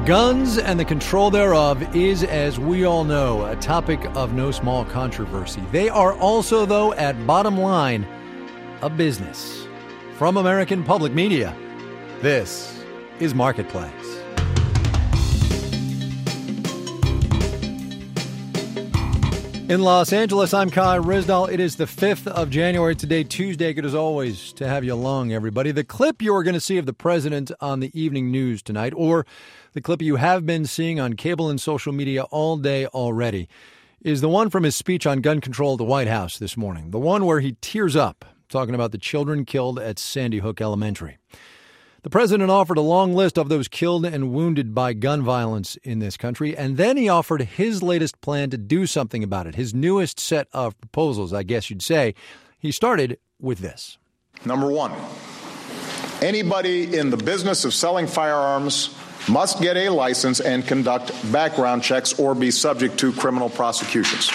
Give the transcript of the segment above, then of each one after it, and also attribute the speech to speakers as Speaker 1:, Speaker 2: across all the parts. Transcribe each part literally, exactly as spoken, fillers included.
Speaker 1: Guns and the control thereof is, as we all know, a topic of no small controversy. They are also, though, at bottom line, a business. From American Public Media, this is Marketplace. In Los Angeles, I'm Kai Ryssdal. It is the fifth of January today, Tuesday. Good as always to have you along, everybody. The clip you're going to see of the president on the evening news tonight, or the clip you have been seeing on cable and social media all day already, is the one from his speech on gun control at the White House this morning. The one where he tears up, talking about the children killed at Sandy Hook Elementary. The president offered a long list of those killed and wounded by gun violence in this country, and then he offered his latest plan to do something about it, his newest set of proposals, I guess you'd say. He started with this.
Speaker 2: Number one, anybody in the business of selling firearms must get a license and conduct background checks or be subject to criminal prosecutions.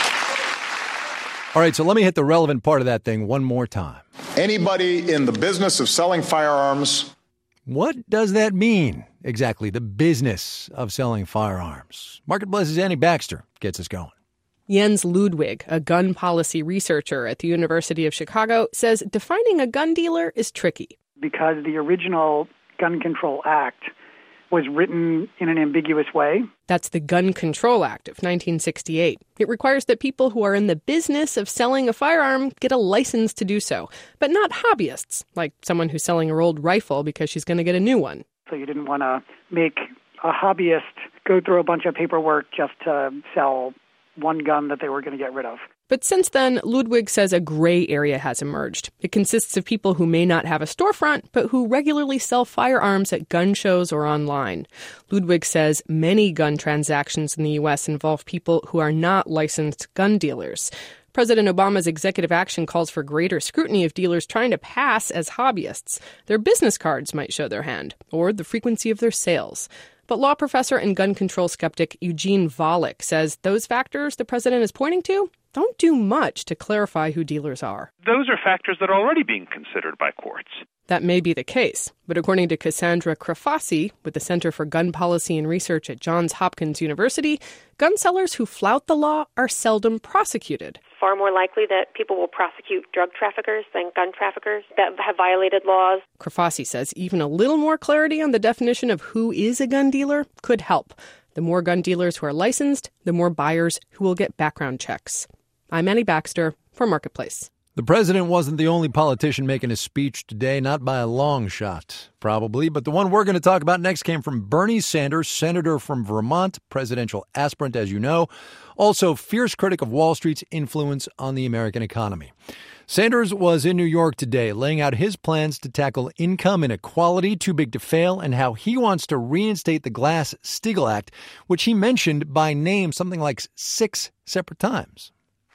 Speaker 1: All right, so let me hit the relevant part of that thing one more time.
Speaker 2: Anybody in the business of selling firearms.
Speaker 1: What does that mean, exactly, the business of selling firearms? Marketplace's Annie Baxter gets us going.
Speaker 3: Jens Ludwig, a gun policy researcher at the University of Chicago, says defining a gun dealer is tricky.
Speaker 4: Because the original Gun Control Act was written in an ambiguous way.
Speaker 3: That's the Gun Control Act of nineteen sixty-eight. It requires that people who are in the business of selling a firearm get a license to do so, but not hobbyists, like someone who's selling her old rifle because she's going to get a new one.
Speaker 4: So you didn't want to make a hobbyist go through a bunch of paperwork just to sell one gun that they were going to get rid of.
Speaker 3: But since then, Ludwig says a gray area has emerged. It consists of people who may not have a storefront, but who regularly sell firearms at gun shows or online. Ludwig says many gun transactions in the U S involve people who are not licensed gun dealers. President Obama's executive action calls for greater scrutiny of dealers trying to pass as hobbyists. Their business cards might show their hand, or the frequency of their sales. But law professor and gun control skeptic Eugene Volokh says those factors the president is pointing to don't do much to clarify who dealers are.
Speaker 5: Those are factors that are already being considered by courts.
Speaker 3: That may be the case, but according to Cassandra Crafasi with the Center for Gun Policy and Research at Johns Hopkins University, gun sellers who flout the law are seldom prosecuted.
Speaker 6: Far more likely that people will prosecute drug traffickers than gun traffickers that have violated laws.
Speaker 3: Crafasi says even a little more clarity on the definition of who is a gun dealer could help. The more gun dealers who are licensed, the more buyers who will get background checks. I'm Annie Baxter for Marketplace.
Speaker 1: The president wasn't the only politician making a speech today, not by a long shot, probably. But the one we're going to talk about next came from Bernie Sanders, senator from Vermont, presidential aspirant, as you know, also fierce critic of Wall Street's influence on the American economy. Sanders was in New York today, laying out his plans to tackle income inequality, too big to fail, and how he wants to reinstate the Glass-Steagall Act, which he mentioned by name something like six separate times.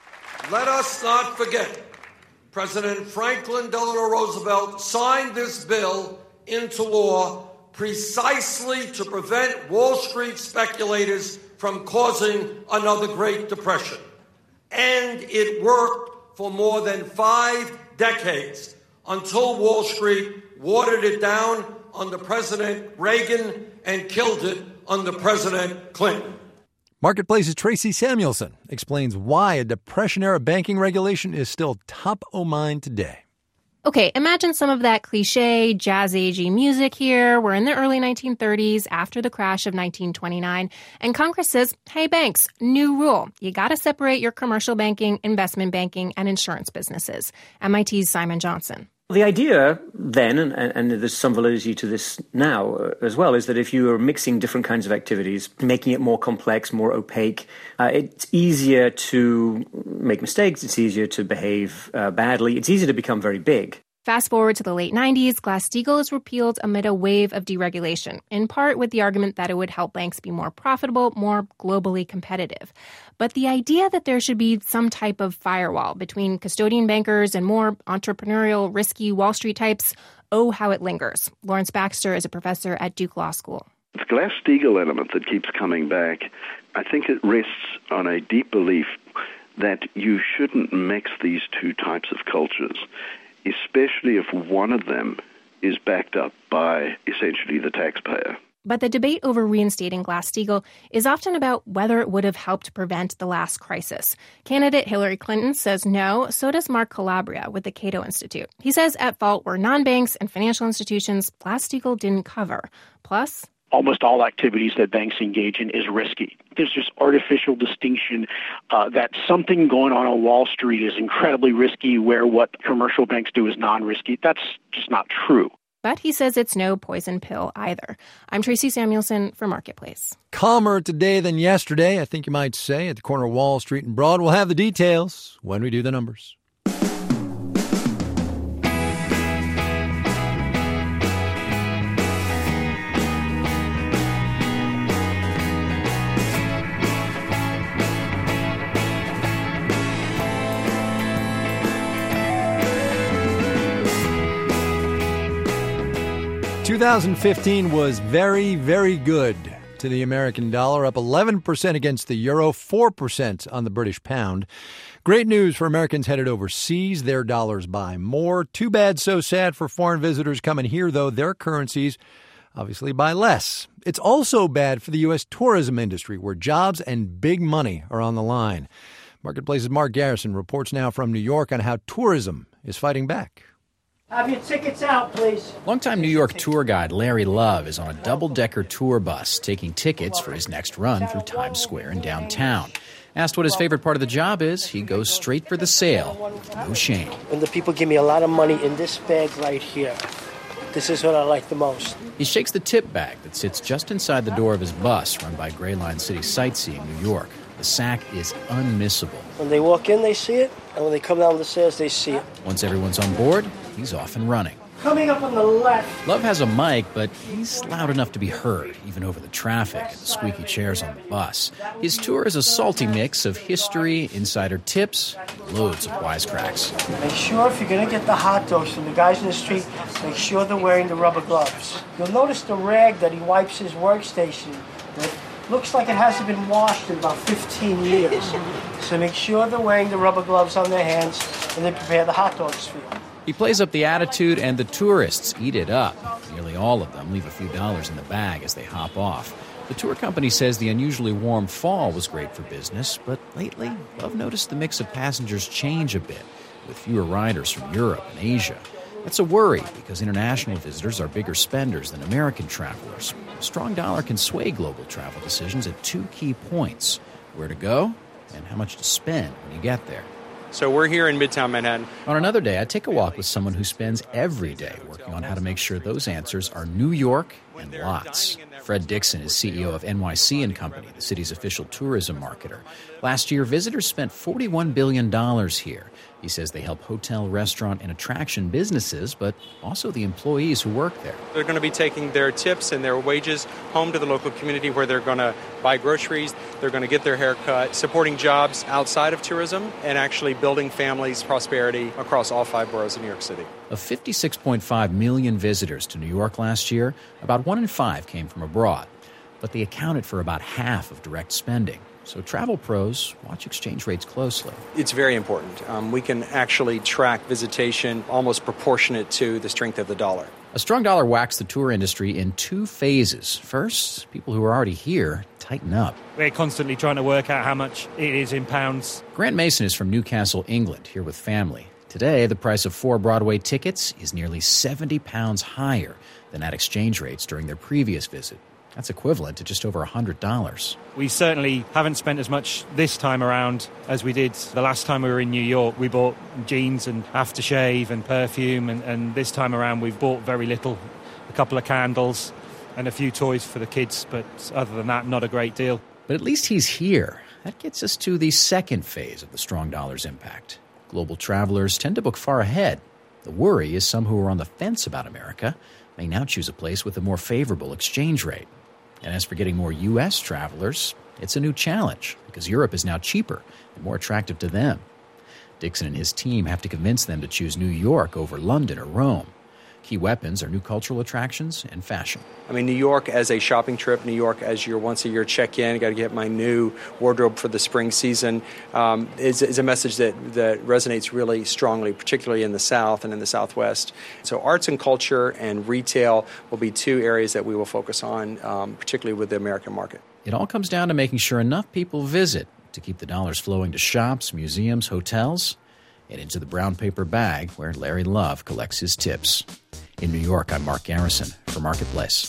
Speaker 7: Let us not forget, President Franklin Delano Roosevelt signed this bill into law precisely to prevent Wall Street speculators from causing another Great Depression. And it worked for more than five decades until Wall Street watered it down under President Reagan and killed it under President Clinton.
Speaker 1: Marketplace's Tracy Samuelson explains why a Depression-era banking regulation is still top of mind today.
Speaker 8: Okay, imagine some of that cliche, jazz-agey music here. We're in the early nineteen thirties, after the crash of nineteen twenty-nine, and Congress says, hey, banks, new rule. You got to separate your commercial banking, investment banking, and insurance businesses. M I T's Simon Johnson.
Speaker 9: The idea then, and, and there's some validity to this now as well, is that if you are mixing different kinds of activities, making it more complex, more opaque, uh, it's easier to make mistakes, it's easier to behave uh, badly, it's easier to become very big.
Speaker 8: Fast forward to the late nineties, Glass-Steagall is repealed amid a wave of deregulation, in part with the argument that it would help banks be more profitable, more globally competitive. But the idea that there should be some type of firewall between custodian bankers and more entrepreneurial, risky Wall Street types, oh, how it lingers. Lawrence Baxter is a professor at Duke Law School.
Speaker 10: The Glass-Steagall element that keeps coming back, I think it rests on a deep belief that you shouldn't mix these two types of cultures, especially if one of them is backed up by essentially the taxpayer.
Speaker 8: But the debate over reinstating Glass-Steagall is often about whether it would have helped prevent the last crisis. Candidate Hillary Clinton says no, so does Mark Calabria with the Cato Institute. He says at fault were non-banks and financial institutions Glass-Steagall didn't cover. Plus,
Speaker 11: almost all activities that banks engage in is risky. There's this artificial distinction uh, that something going on on Wall Street is incredibly risky where what commercial banks do is non-risky. That's just not true.
Speaker 8: But he says it's no poison pill either. I'm Tracy Samuelson for Marketplace.
Speaker 1: Calmer today than yesterday, I think you might say, at the corner of Wall Street and Broad. We'll have the details when we do the numbers. two thousand fifteen was very, very good to the American dollar, up eleven percent against the euro, four percent on the British pound. Great news for Americans headed overseas. Their dollars buy more. Too bad, so sad for foreign visitors coming here, though. Their currencies obviously buy less. It's also bad for the U S tourism industry, where jobs and big money are on the line. Marketplace's Mark Garrison reports now from New York on how tourism is fighting back.
Speaker 12: Have your tickets out, please.
Speaker 13: Longtime New York tour guide Larry Love is on a double-decker tour bus taking tickets for his next run through Times Square in downtown. Asked what his favorite part of the job is, he goes straight for the sale. No shame.
Speaker 12: When the people give me a lot of money in this bag right here, this is what I like the most.
Speaker 13: He shakes the tip bag that sits just inside the door of his bus run by Gray Line City Sightseeing New York. The sack is unmissable.
Speaker 12: When they walk in, they see it, and when they come down the stairs, they see it.
Speaker 13: Once everyone's on board, he's off and running.
Speaker 12: Coming up on the left.
Speaker 13: Love has a mic, but he's loud enough to be heard, even over the traffic and the squeaky chairs on the bus. His tour is a salty mix of history, insider tips, loads of wisecracks.
Speaker 12: Make sure if you're going to get the hot dogs from the guys in the street, make sure they're wearing the rubber gloves. You'll notice the rag that he wipes his workstation with looks like it hasn't been washed in about fifteen years. So make sure they're wearing the rubber gloves on their hands when they prepare the hot dogs for you.
Speaker 13: He plays up the attitude, and the tourists eat it up. Nearly all of them leave a few dollars in the bag as they hop off. The tour company says the unusually warm fall was great for business, but lately, Love noticed the mix of passengers change a bit, with fewer riders from Europe and Asia. That's a worry, because international visitors are bigger spenders than American travelers. A strong dollar can sway global travel decisions at two key points: where to go and how much to spend when you get there.
Speaker 14: So we're here in Midtown Manhattan.
Speaker 13: On another day, I take a walk with someone who spends every day working on how to make sure those answers are New York and lots. Fred Dixon is C E O of N Y C and Company, the city's official tourism marketer. Last year, visitors spent forty-one billion dollars here. He says they help hotel, restaurant, and attraction businesses, but also the employees who work there.
Speaker 14: They're going to be taking their tips and their wages home to the local community where they're going to buy groceries, they're going to get their hair cut, supporting jobs outside of tourism, and actually building families' prosperity across all five boroughs of New York City.
Speaker 13: Of fifty-six point five million visitors to New York last year, about one in five came from abroad, but they accounted for about half of direct spending. So travel pros watch exchange rates closely.
Speaker 14: It's very important. Um, we can actually track visitation almost proportionate to the strength of the dollar.
Speaker 13: A strong dollar whacks the tour industry in two phases. First, people who are already here tighten up.
Speaker 15: We're constantly trying to work out how much it is in pounds.
Speaker 13: Grant Mason is from Newcastle, England, here with family. Today, the price of four Broadway tickets is nearly seventy pounds higher than at exchange rates during their previous visit. That's equivalent to just over one hundred dollars.
Speaker 15: We certainly haven't spent as much this time around as we did the last time we were in New York. We bought jeans and aftershave and perfume, and, and this time around we've bought very little, a couple of candles and a few toys for the kids, but other than that, not a great deal.
Speaker 13: But at least he's here. That gets us to the second phase of the strong dollar's impact. Global travelers tend to book far ahead. The worry is some who are on the fence about America may now choose a place with a more favorable exchange rate. And as for getting more U S travelers, it's a new challenge because Europe is now cheaper and more attractive to them. Dixon and his team have to convince them to choose New York over London or Rome. Key weapons are new cultural attractions and fashion.
Speaker 14: I mean, New York as a shopping trip, New York as your once-a-year check-in, got to get my new wardrobe for the spring season, um, is, is a message that, that resonates really strongly, particularly in the South and in the Southwest. So arts and culture and retail will be two areas that we will focus on, um, particularly with the American market.
Speaker 13: It all comes down to making sure enough people visit to keep the dollars flowing to shops, museums, hotels, and into the brown paper bag where Larry Love collects his tips. In New York, I'm Mark Garrison for Marketplace.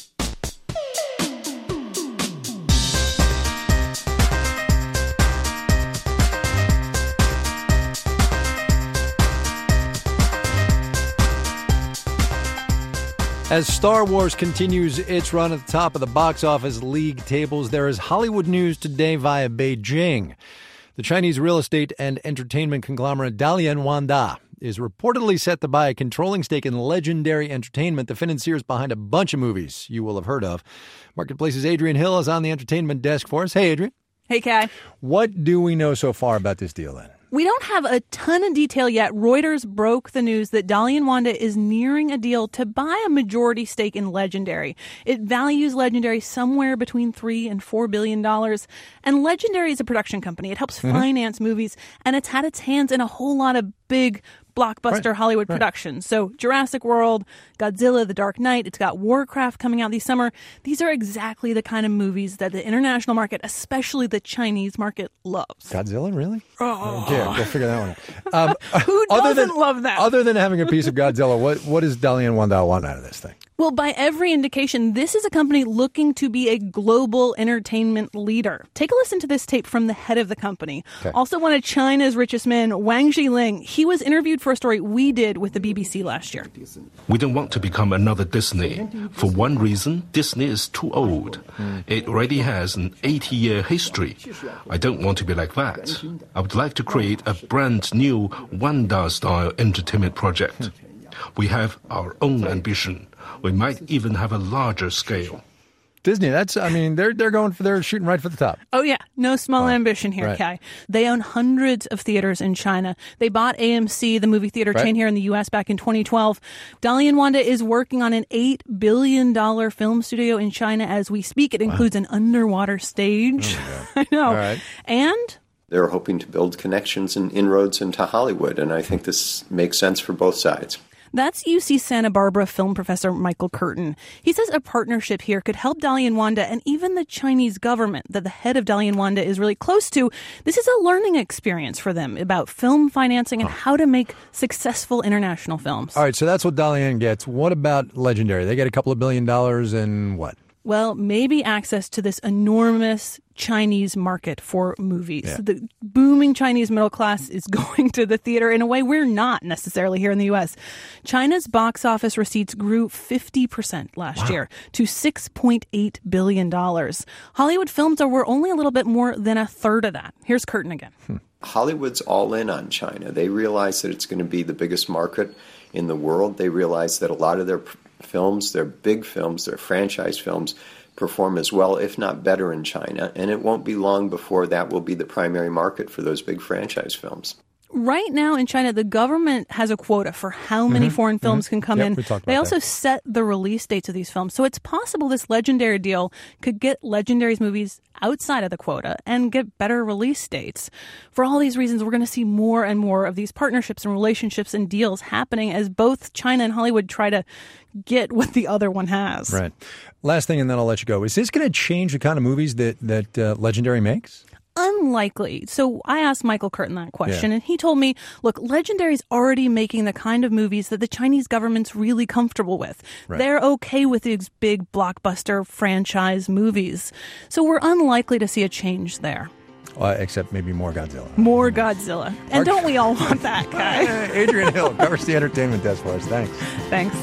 Speaker 1: As Star Wars continues its run at the top of the box office league tables, there is Hollywood news today via Beijing. The Chinese real estate and entertainment conglomerate Dalian Wanda is reportedly set to buy a controlling stake in Legendary Entertainment, the financiers behind a bunch of movies you will have heard of. Marketplace's Adrian Hill is on the entertainment desk for us. Hey, Adrian.
Speaker 16: Hey, Kai.
Speaker 1: What do we know so far about this deal, then?
Speaker 16: We don't have a ton of detail yet. Reuters broke the news that Dalian Wanda is nearing a deal to buy a majority stake in Legendary. It values Legendary somewhere between three and four billion dollars. And Legendary is a production company. It helps mm-hmm. finance movies, and it's had its hands in a whole lot of big blockbuster right, Hollywood right. productions. So Jurassic World, Godzilla, The Dark Knight, it's got Warcraft coming out this summer. These are exactly the kind of movies that the international market, especially the Chinese market, loves.
Speaker 1: Godzilla, really?
Speaker 16: Oh.
Speaker 1: Yeah, we'll figure that one out. Um,
Speaker 16: Who doesn't
Speaker 1: than,
Speaker 16: love that?
Speaker 1: Other than having a piece of Godzilla, what, what does Dalian Wanda want out of this thing?
Speaker 16: Well, by every indication, this is a company looking to be a global entertainment leader. Take a listen to this tape from the head of the company. Okay. Also one of China's richest men, Wang Zhiling. He was interviewed for a story we did with the B B C last year.
Speaker 17: We don't want to become another Disney. For one reason, Disney is too old. It already has an eighty-year history. I don't want to be like that. I would like to create a brand new Wanda-style entertainment project. We have our own ambition. We might even have a larger scale.
Speaker 1: Disney, that's, I mean, they're they're going for, they're shooting right for the top.
Speaker 16: Oh, yeah. No small
Speaker 1: oh,
Speaker 16: ambition here,
Speaker 1: right.
Speaker 16: Kai. They own hundreds of theaters in China. They bought A M C, the movie theater
Speaker 1: right.
Speaker 16: chain here in the U S back in twenty twelve. Dalian Wanda is working on an eight billion dollars film studio in China as we speak. It includes wow. an underwater stage. Oh, I know.
Speaker 1: All right.
Speaker 16: And
Speaker 18: they're hoping to build connections and inroads into Hollywood, and I think this makes sense for both sides.
Speaker 16: That's U C Santa Barbara film professor Michael Curtin. He says a partnership here could help Dalian Wanda and even the Chinese government that the head of Dalian Wanda is really close to. This is a learning experience for them about film financing and how to make successful international films.
Speaker 1: All right, so that's what Dalian gets. What about Legendary? They get a couple of billion dollars and what?
Speaker 16: Well, maybe access to this enormous Chinese market for movies.
Speaker 1: Yeah.
Speaker 16: The booming Chinese middle class is going to the theater in a way we're not necessarily here in the U S. China's box office receipts grew fifty percent last wow. year to six point eight billion dollars. Hollywood films are were only a little bit more than a third of that. Here's Curtin again.
Speaker 1: Hmm.
Speaker 18: Hollywood's all in on China. They realize that it's going to be the biggest market in the world. They realize that a lot of their films, their big films, their franchise films, perform as well, if not better, in China. And it won't be long before that will be the primary market for those big franchise films.
Speaker 16: Right now in China, the government has a quota for how many mm-hmm. foreign films mm-hmm. can come
Speaker 1: yep,
Speaker 16: in.
Speaker 1: We talked about
Speaker 16: they also
Speaker 1: that.
Speaker 16: set the release dates of these films. So it's possible this Legendary deal could get Legendary's movies outside of the quota and get better release dates. For all these reasons, we're going to see more and more of these partnerships and relationships and deals happening as both China and Hollywood try to get what the other one has.
Speaker 1: Right. Last thing, and then I'll let you go. Is this going to change the kind of movies that, that uh, Legendary makes?
Speaker 16: Unlikely. So I asked Michael Curtin that question,
Speaker 1: yeah.
Speaker 16: and he told me, look, Legendary's already making the kind of movies that the Chinese government's really comfortable with.
Speaker 1: Right.
Speaker 16: They're okay with these big blockbuster franchise movies. So we're unlikely to see a change there.
Speaker 1: Uh, except maybe more Godzilla.
Speaker 16: More Godzilla. And don't we all want that, Kai?
Speaker 1: Adrian Hill covers the entertainment desk for us. Thanks.
Speaker 16: Thanks.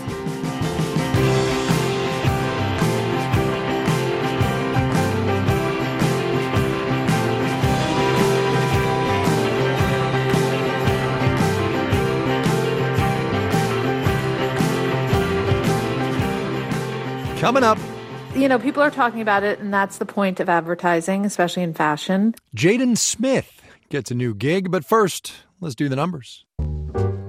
Speaker 1: Coming up.
Speaker 19: You know, people are talking about it, and that's the point of advertising, especially in fashion.
Speaker 1: Jaden Smith gets a new gig, but first, let's do the numbers.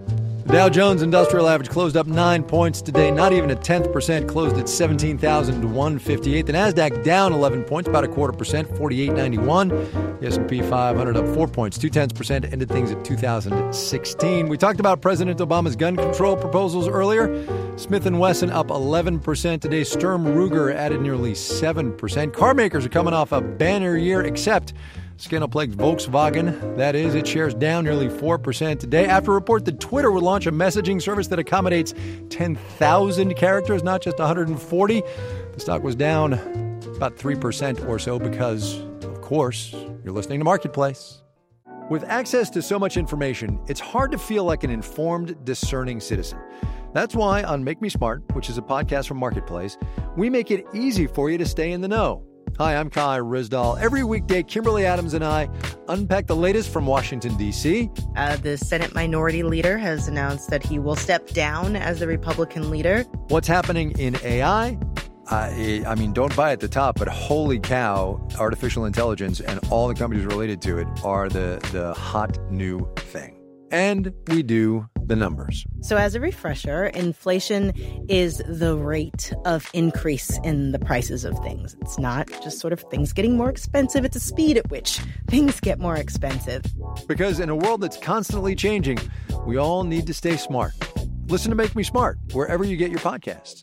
Speaker 1: Dow Jones Industrial Average closed up nine points today, not even a tenth percent, closed at seventeen thousand one hundred fifty-eight. The Nasdaq down eleven points, about a quarter percent, forty-eight ninety-one. The S and P five hundred up four points, two tenths percent, ended things at two thousand sixteen. We talked about President Obama's gun control proposals earlier. Smith and Wesson up eleven percent today. Sturm Ruger added nearly seven percent. Car makers are coming off a banner year, except scandal-plagued Volkswagen. That is, its shares down nearly four percent today after a report that Twitter would launch a messaging service that accommodates ten thousand characters, not just one hundred forty. The stock was down about three percent or so because, of course, you're listening to Marketplace. With access to so much information, it's hard to feel like an informed, discerning citizen. That's why on Make Me Smart, which is a podcast from Marketplace, we make it easy for you to stay in the know. Hi, I'm Kai Ryssdal. Every weekday, Kimberly Adams and I unpack the latest from Washington, D C.
Speaker 20: Uh, the Senate Minority Leader has announced that he will step down as the Republican leader.
Speaker 1: What's happening in A I? Uh, I mean, don't buy at the top, but holy cow, artificial intelligence and all the companies related to it are the, the hot new thing. And we do the numbers.
Speaker 20: So as a refresher, inflation is the rate of increase in the prices of things. It's not just sort of things getting more expensive. It's a speed at which things get more expensive.
Speaker 1: Because in a world that's constantly changing, we all need to stay smart. Listen to Make Me Smart wherever you get your podcasts.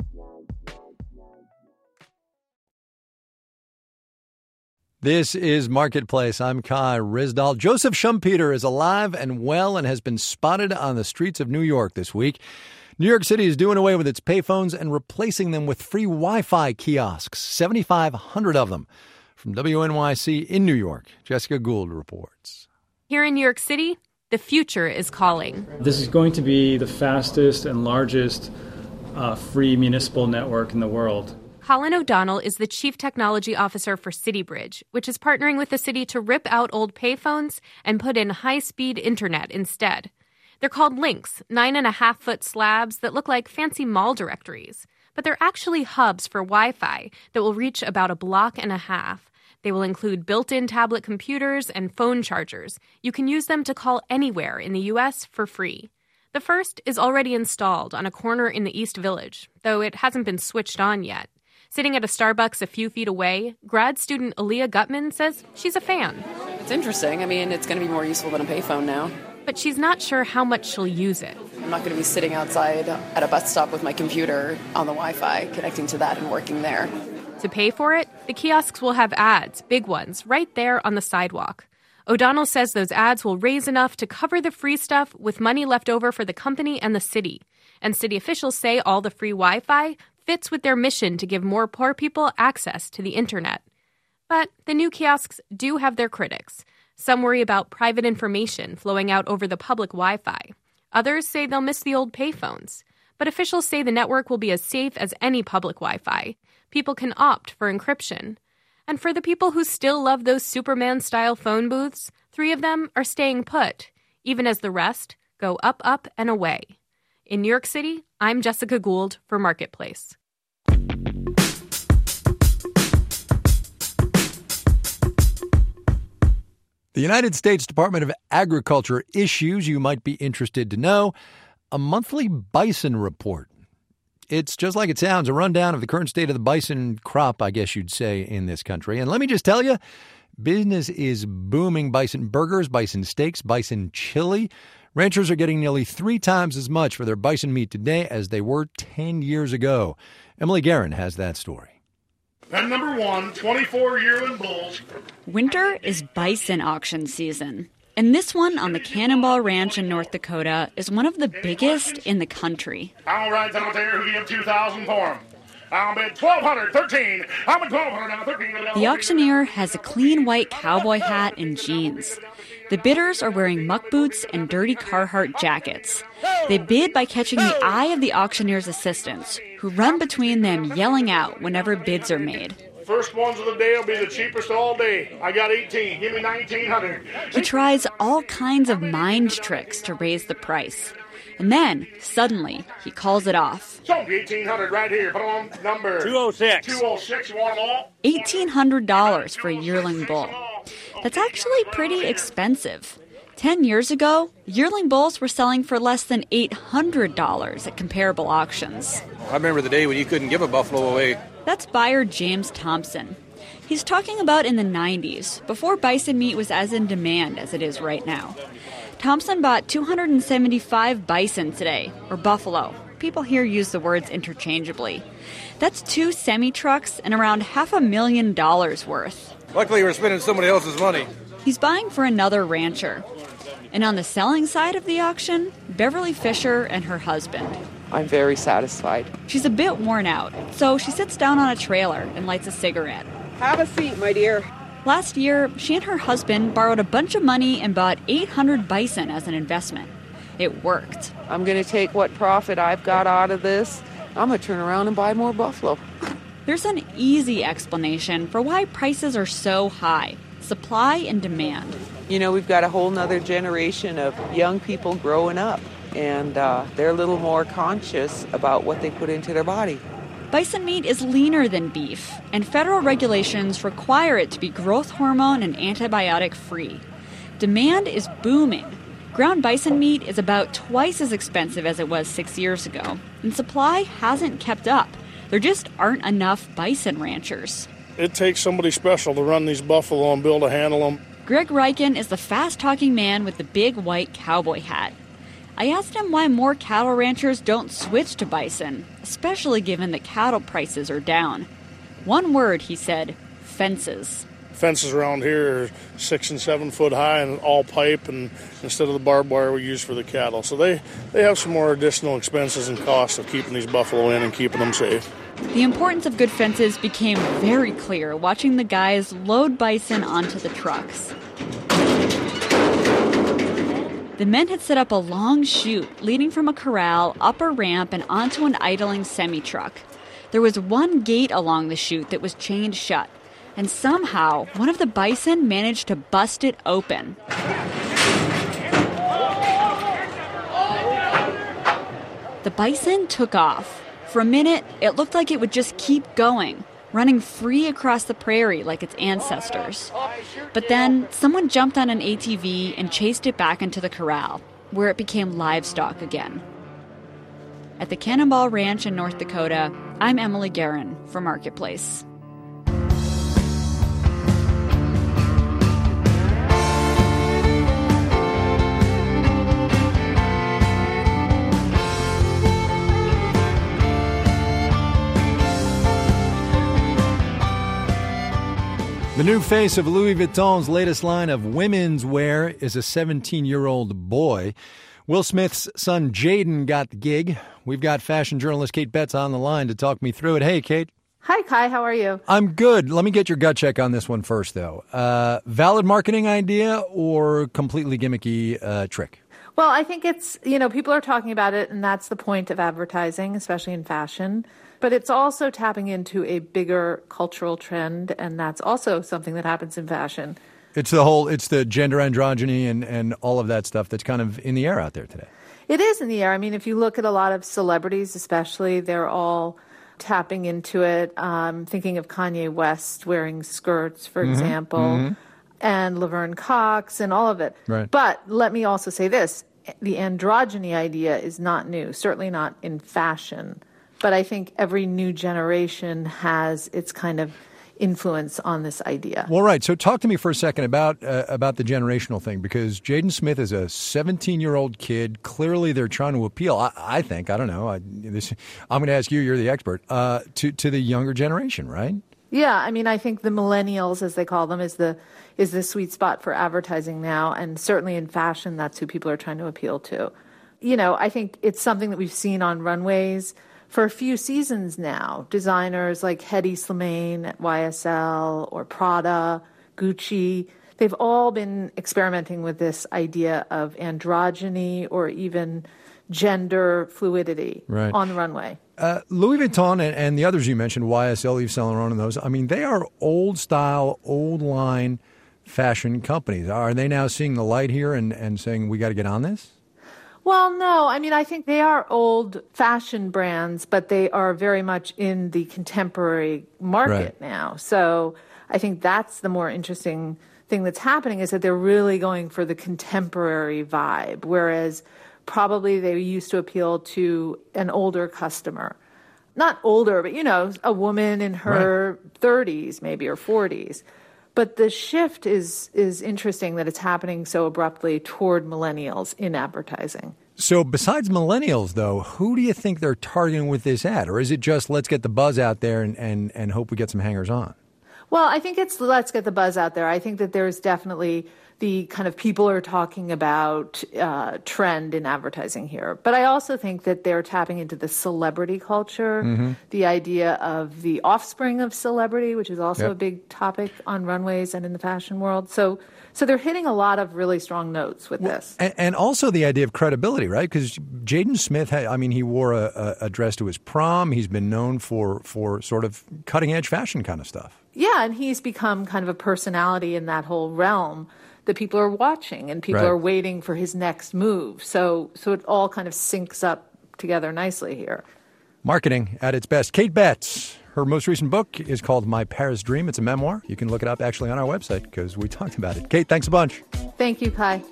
Speaker 1: This is Marketplace. I'm Kai Ryssdal. Joseph Schumpeter is alive and well and has been spotted on the streets of New York this week. New York City is doing away with its payphones and replacing them with free Wi-Fi kiosks, seventy-five hundred of them. From W N Y C in New York, Jessica Gould reports.
Speaker 21: Here in New York City, the future is calling.
Speaker 22: This is going to be the fastest and largest uh, free municipal network in the world.
Speaker 21: Colin O'Donnell is the Chief Technology Officer for CityBridge, which is partnering with the city to rip out old payphones and put in high-speed internet instead. They're called links, nine-and-a-half-foot slabs that look like fancy mall directories. But they're actually hubs for Wi-Fi that will reach about a block and a half. They will include built-in tablet computers and phone chargers. You can use them to call anywhere in the U S for free. The first is already installed on a corner in the East Village, though it hasn't been switched on yet. Sitting at a Starbucks a few feet away, grad student Aaliyah Gutman says she's a fan.
Speaker 23: It's interesting. I mean, it's going to be more useful than a payphone now.
Speaker 21: But she's not sure how much she'll use it.
Speaker 23: I'm not going to be sitting outside at a bus stop with my computer on the Wi-Fi, connecting to that and working there.
Speaker 21: To pay for it, the kiosks will have ads, big ones, right there on the sidewalk. O'Donnell says those ads will raise enough to cover the free stuff with money left over for the company and the city. And city officials say all the free Wi-Fi fits with their mission to give more poor people access to the internet. But the new kiosks do have their critics. Some worry about private information flowing out over the public Wi-Fi. Others say they'll miss the old payphones. But officials say the network will be as safe as any public Wi-Fi. People can opt for encryption. And for the people who still love those Superman-style phone booths, three of them are staying put, even as the rest go up, up, and away. In New York City, I'm Jessica Gould for Marketplace.
Speaker 1: The United States Department of Agriculture issues, you might be interested to know, a monthly bison report. It's just like it sounds, a rundown of the current state of the bison crop, I guess you'd say, in this country. And let me just tell you, business is booming. Bison burgers, bison steaks, bison chili. Ranchers are getting nearly three times as much for their bison meat today as they were ten years ago. Emily Guerin has that story.
Speaker 24: And number one, twenty-four yearling bulls.
Speaker 25: Winter is bison auction season. And this one on the Cannonball Ranch in North Dakota is one of the biggest in the country.
Speaker 24: I'll ride out there who give two thousand for them. I'll bid twelve hundred, thirteen. I'm at twelve hundred now, thirteen.
Speaker 25: The auctioneer has a clean white cowboy hat and jeans. The bidders are wearing muck boots and dirty Carhartt jackets. They bid by catching the eye of the auctioneer's assistants, who run between them yelling out whenever bids are made.
Speaker 24: First ones of the day will be the cheapest all day. I got eighteen. Give me nineteen hundred.
Speaker 25: He tries all kinds of mind tricks to raise the price. And then, suddenly, he calls it off.
Speaker 24: So, eighteen hundred right here. Put on number two oh six. two oh six, you want them all?
Speaker 25: eighteen hundred dollars for a yearling bull. That's actually pretty expensive. Ten years ago, yearling bulls were selling for less than eight hundred dollars at comparable auctions.
Speaker 2: I remember the day when you couldn't give a buffalo away.
Speaker 25: That's buyer James Thompson. He's talking about in the nineties, before bison meat was as in demand as it is right now. Thompson bought two hundred seventy-five bison today, or buffalo. People here use the words interchangeably. That's two semi-trucks and around half a million dollars worth.
Speaker 2: Luckily, we're spending somebody else's money.
Speaker 25: He's buying for another rancher. And on the selling side of the auction, Beverly Fisher and her husband.
Speaker 3: I'm very satisfied.
Speaker 25: She's a bit worn out, so she sits down on a trailer and lights a cigarette.
Speaker 3: Have a seat, my dear.
Speaker 25: Last year, she and her husband borrowed a bunch of money and bought eight hundred bison as an investment. It worked.
Speaker 3: I'm going to take what profit I've got out of this. I'm going to turn around and buy more buffalo.
Speaker 25: There's an easy explanation for why prices are so high. Supply and demand.
Speaker 3: You know, we've got a whole nother generation of young people growing up, and uh, they're a little more conscious about what they put into their body.
Speaker 25: Bison meat is leaner than beef, and federal regulations require it to be growth hormone and antibiotic free. Demand is booming. Ground bison meat is about twice as expensive as it was six years ago, and supply hasn't kept up. There just aren't enough bison ranchers.
Speaker 24: It takes somebody special to run these buffalo and be able to handle them.
Speaker 25: Greg Ryken is the fast-talking man with the big white cowboy hat. I asked him why more cattle ranchers don't switch to bison, especially given that cattle prices are down. One word, he said, fences.
Speaker 24: Fences around here are six and seven foot high and all pipe, and instead of the barbed wire we use for the cattle. So they, they have some more additional expenses and costs of keeping these buffalo in and keeping them safe.
Speaker 25: The importance of good fences became very clear watching the guys load bison onto the trucks. The men had set up a long chute leading from a corral up a ramp and onto an idling semi-truck. There was one gate along the chute that was chained shut, and somehow one of the bison managed to bust it open. The bison took off. For a minute, it looked like it would just keep going, running free across the prairie like its ancestors. But then someone jumped on an A T V and chased it back into the corral, where it became livestock again. At the Cannonball Ranch in North Dakota, I'm Emily Guerin for Marketplace.
Speaker 1: The new face of Louis Vuitton's latest line of women's wear is a seventeen-year-old boy. Will Smith's son Jaden got the gig. We've got fashion journalist Kate Betts on the line to talk me through it. Hey, Kate.
Speaker 19: Hi, Kai. How are you?
Speaker 1: I'm good. Let me get your gut check on this one first, though. Uh, valid marketing idea or completely gimmicky uh, trick?
Speaker 19: Well, I think it's, you know, people are talking about it, and that's the point of advertising, especially in fashion. But it's also tapping into a bigger cultural trend, and that's also something that happens in fashion.
Speaker 1: It's the whole, it's the gender androgyny and, and all of that stuff that's kind of in the air out there today.
Speaker 19: It is in the air. I mean, if you look at a lot of celebrities, especially, they're all tapping into it. Um, thinking of Kanye West wearing skirts, for mm-hmm. example, mm-hmm. and Laverne Cox and all of it.
Speaker 1: Right.
Speaker 19: But let me also say this. The androgyny idea is not new, certainly not in fashion. But I think every new generation has its kind of influence on this idea.
Speaker 1: Well, right. So talk to me for a second about uh, about the generational thing, because Jaden Smith is a seventeen-year-old kid. Clearly, they're trying to appeal, I, I think, I don't know, I, this, I'm going to ask you, you're the expert, uh, to, to the younger generation, right?
Speaker 19: Yeah, I mean, I think the millennials, as they call them, is the is the sweet spot for advertising now. And certainly in fashion, that's who people are trying to appeal to. You know, I think it's something that we've seen on runways for a few seasons now. Designers like Hedi Slimane at Y S L or Prada, Gucci, they've all been experimenting with this idea of androgyny or even gender fluidity
Speaker 1: right.
Speaker 19: on the runway.
Speaker 1: Uh, Louis Vuitton and, and the others you mentioned, Y S L, Yves Saint Laurent and those, I mean, they are old style, old line fashion companies. Are they now seeing the light here and, and saying we got to get on this?
Speaker 19: Well, no. I mean, I think they are old fashion brands, but they are very much in the contemporary market
Speaker 1: right.
Speaker 19: now. So I think that's the more interesting thing that's happening is that they're really going for the contemporary vibe, whereas probably they used to appeal to an older customer. Not older, but, you know, a woman in her right. thirties maybe or forties. But the shift is is interesting that it's happening so abruptly toward millennials in advertising.
Speaker 1: So besides millennials, though, who do you think they're targeting with this ad? Or is it just let's get the buzz out there and, and, and hope we get some hangers on?
Speaker 19: Well, I think it's let's get the buzz out there. I think that there's definitely the kind of people are talking about uh, trend in advertising here. But I also think that they're tapping into the celebrity culture, mm-hmm. the idea of the offspring of celebrity, which is also yep. a big topic on runways and in the fashion world. So so they're hitting a lot of really strong notes with well, this.
Speaker 1: And, and also the idea of credibility, right? Because Jaden Smith, had, I mean, he wore a, a dress to his prom. He's been known for, for sort of cutting-edge fashion kind of stuff.
Speaker 19: Yeah, and he's become kind of a personality in that whole realm that people are watching and people
Speaker 1: right.
Speaker 19: are waiting for his next move. So so it all kind of syncs up together nicely here.
Speaker 1: Marketing at its best. Kate Betts, her most recent book is called My Paris Dream. It's a memoir. You can look it up actually on our website because we talked about it. Kate, thanks a bunch.
Speaker 19: Thank you, Kai.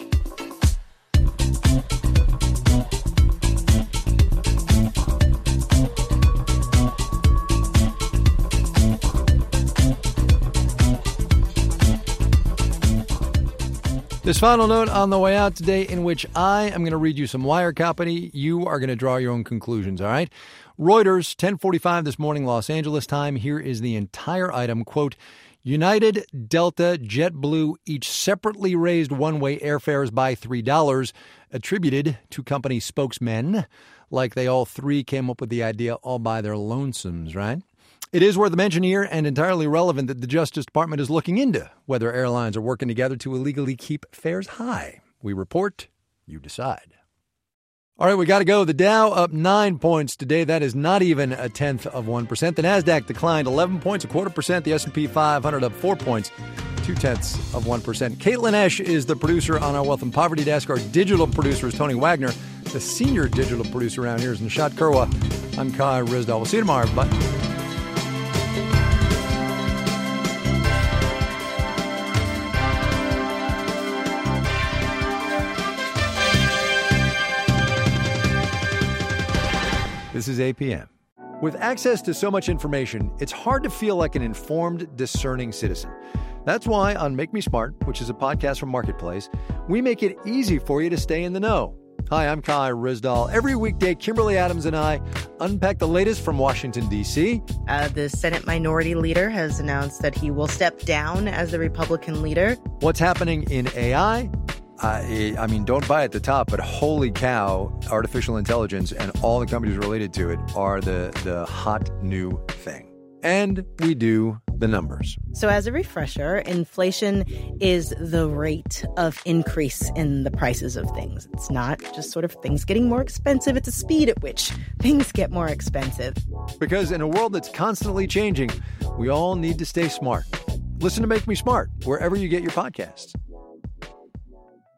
Speaker 1: This final note on the way out today in which I am going to read you some wire copy. You are going to draw your own conclusions, all right? Reuters, ten forty-five this morning, Los Angeles time. Here is the entire item. Quote, United, Delta, JetBlue each separately raised one-way airfares by three dollars, attributed to company spokesmen, like they all three came up with the idea all by their lonesomes, right? It is worth a mention here and entirely relevant that the Justice Department is looking into whether airlines are working together to illegally keep fares high. We report, you decide. All right, we got to go. The Dow up nine points today. That is not even a tenth of one percent. The NASDAQ declined eleven points, a quarter percent. The S and P five hundred up four points, two-tenths of one percent. Caitlin Esch is the producer on our Wealth and Poverty Desk. Our digital producer is Tony Wagner. The senior digital producer around here is Nishat Kurwa. I'm Kai Rizdal. We'll see you tomorrow. Bye. This is A P M. With access to so much information, it's hard to feel like an informed, discerning citizen. That's why on Make Me Smart, which is a podcast from Marketplace, we make it easy for you to stay in the know. Hi, I'm Kai Rizdal. Every weekday, Kimberly Adams and I unpack the latest from Washington, D C
Speaker 20: Uh, the Senate Minority Leader has announced that he will step down as the Republican leader.
Speaker 1: What's happening in A I? Uh, I mean, don't buy at the top, but holy cow, artificial intelligence and all the companies related to it are the, the hot new thing. And we do the numbers.
Speaker 20: So as a refresher, inflation is the rate of increase in the prices of things. It's not just sort of things getting more expensive. It's a speed at which things get more expensive.
Speaker 1: Because in a world that's constantly changing, we all need to stay smart. Listen to Make Me Smart wherever you get your podcasts.